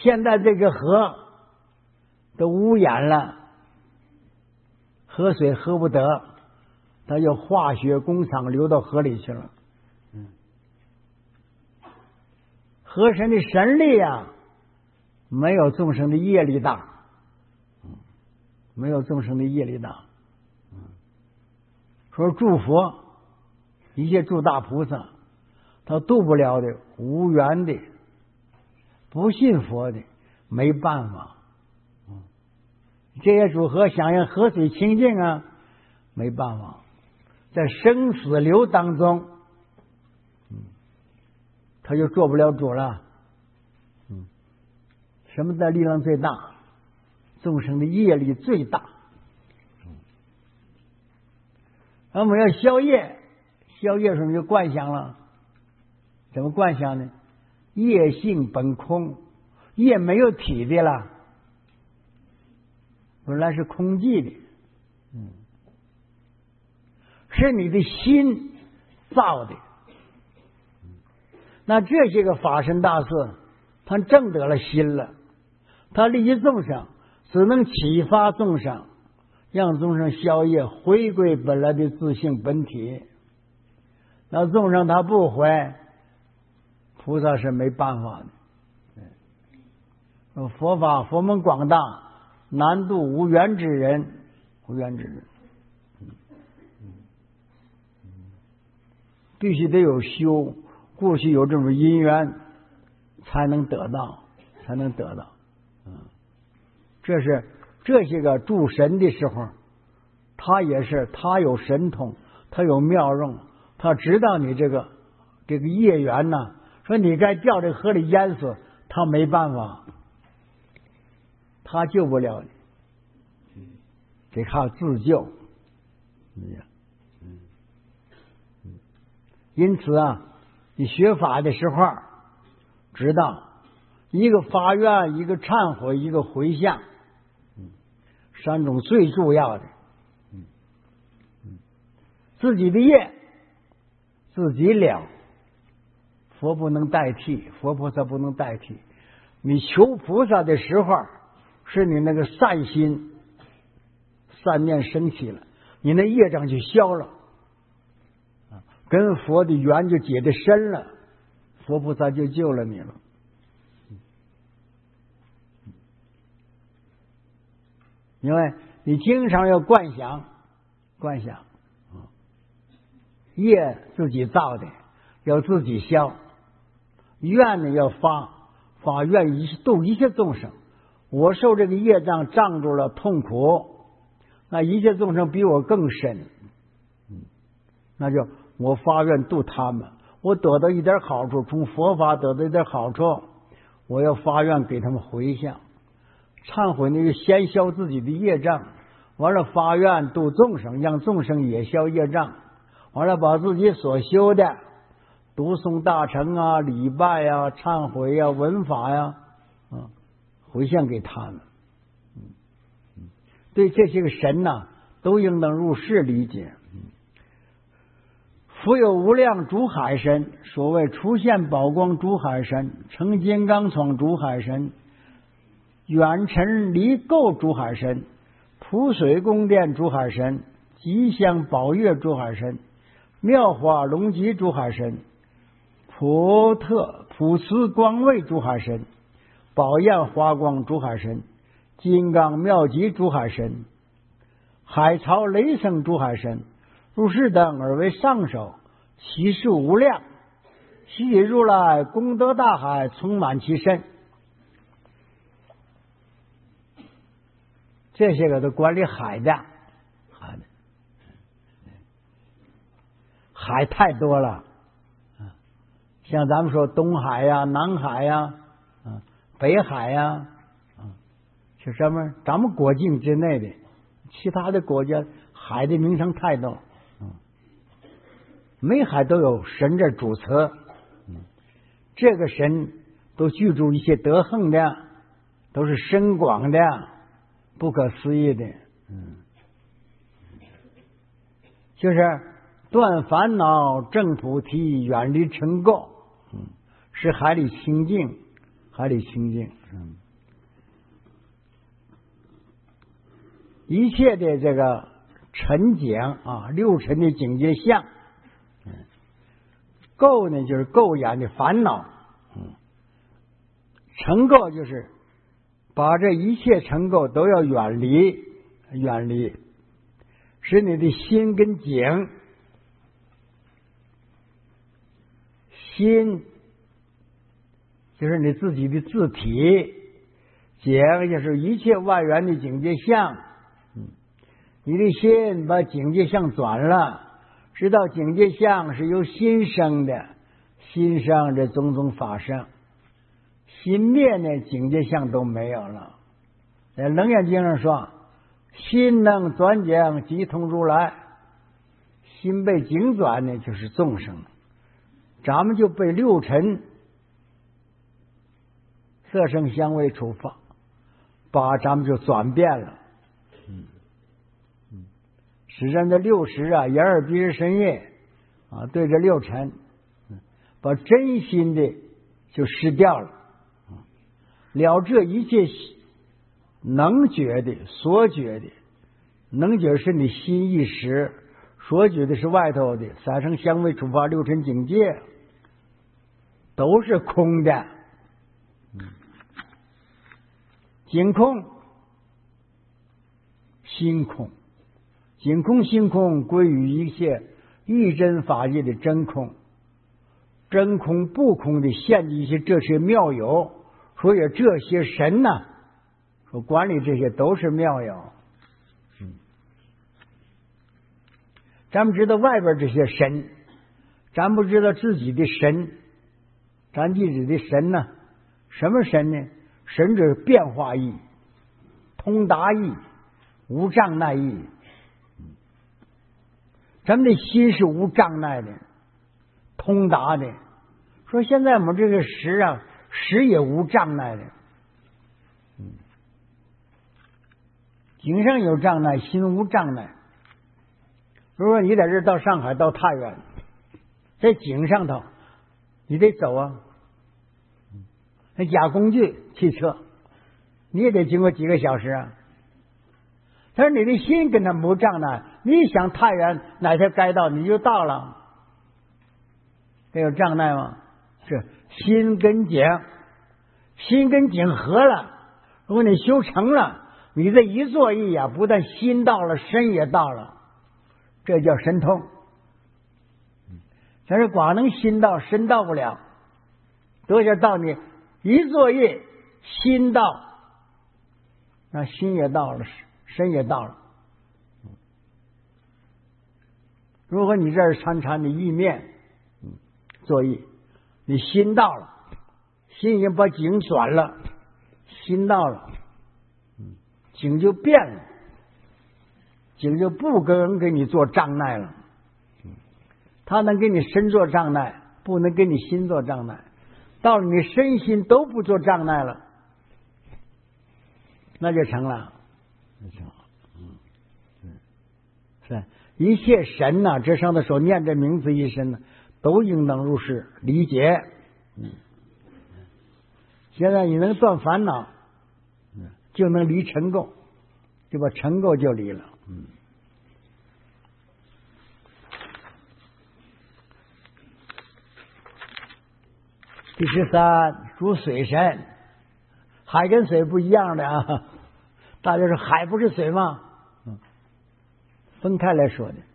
现在这个河都污染了，河水喝不得，它就化学工厂流到河里去了。河神的神力啊，没有众生的业力大，没有众生的业力大。说诸佛，一切诸大菩萨，他度不了的，无缘的，不信佛的，没办法。这些诸河想让河水清净啊，没办法，在生死流当中，他就做不了主了。什么的力量最大？众生的业力最大。我们要消业，消业时候就观想了。怎么观想呢？业性本空，业没有体的了，本来是空寂的，是你的心造的。那这些个法身大士，他证得了心了，他利益众生，只能启发众生，让众生消业，回归本来的自性本体。那众生他不回，菩萨是没办法的。佛法佛门广大，难度无缘之人，无缘之人，必须得有修，过去有这种因缘，才能得到，才能得到。这是这些个助神的时候，他也是他有神通，他有妙用，他知道你这个业缘呢，说你该掉这河里淹死，他没办法，他救不了你，得靠自救。因此啊，你学法的时候，知道一个发愿，一个忏悔，一个回向，三种最重要的。自己的业自己了，佛不能代替，佛菩萨不能代替。你求菩萨的时候，是你那个善心善念升起了，你那业障就消了，跟佛的缘就结得深了，佛菩萨就救了你了。因为你经常要观想，观想，业自己造的，要自己消；愿呢要发愿度一切众生。我受这个业障障住了，痛苦，那一切众生比我更深，那就我发愿度他们，我得到一点好处，从佛法得到一点好处，我要发愿给他们回向。忏悔那个先消自己的业障，完了发愿度众生，让众生也消业障，完了把自己所修的读诵大乘啊、礼拜啊、忏悔啊、闻法呀，回向给他们。对这些个神呐，都应当入世理解。福有无量诸海神，所谓出现宝光诸海神，成金刚闯诸海神，远尘离垢诸海神，普水宫殿诸海神，吉祥宝月诸海神，妙法龙吉诸海神，普慈光位诸海神，宝焰华光诸海神，金刚妙极诸海神，海潮雷声诸海神，入世等而为上首，其数无量，悉以如来功德大海充满其身。这些个都管理海的，海太多了，像咱们说东海呀、南海呀、北海呀，是什么？咱们国境之内的，其他的国家海的名称太多，每海都有神这主持，这个神都具足一些德行的，都是深广的。不可思议的，就是断烦恼、证菩提、远离尘垢，使海里清净， 海里清净。一切的这个沉景啊，六尘的境界相，垢呢就是垢眼的烦恼，尘垢就是把这一切尘垢都要远离，使你的心跟景，心就是你自己的自体，景就是一切外缘的境界相。你的心把境界相转了，知道境界相是由心生的，心生这种种法生，心灭呢，境界相都没有了。在楞严经上说，心能转境即通如来，心被境转呢，就是众生，咱们就被六尘色声香味触法把咱们就转变了。使人的六识啊，眼耳鼻舌身业啊，对着六尘，把真心的就失掉了。了这一切能觉的、所觉的，能觉是你心一识，所觉的是外头的三生香味触法六尘境界，都是空的。境空，心空。境空心空归于一切一真法界的真空，真空不空的限制一些这些妙有，所以这些神呢，说管理这些都是妙有。咱们知道外边这些神，咱不知道自己的神，咱自己的神呢，什么神呢？神就是变化意、通达意、无障碍意。咱们的心是无障碍的，通达的。说现在我们这个识啊，识也无障碍的。景上有障碍，心无障碍。如果你在这到上海到太原，在景上头，你得走啊。那假工具汽车，你也得经过几个小时啊。但是你的心跟他无障碍，你想太原哪天该到你就到了，这有障碍吗？是心跟景，心跟景合了，如果你修成了，你这一作意啊，不但心到了，身也到了，这叫神通。但是光能心到，身到不了，多少到你一作意，心到，那心也到了，身也到了。如果你这儿参禅的意面作意，你心到了，心已经把景转了，心到了，景就变了，景就不能给你做障碍了。他能给你身做障碍，不能给你心做障碍。到了你身心都不做障碍了，那就成了。是一切神呐，这上头所念这名字一身呢，都应当入世理解。现在你能断烦恼，就能离尘垢，就把尘垢就离了。第13，属水神，海跟水不一样的啊。大家说海不是水吗？分开来说的。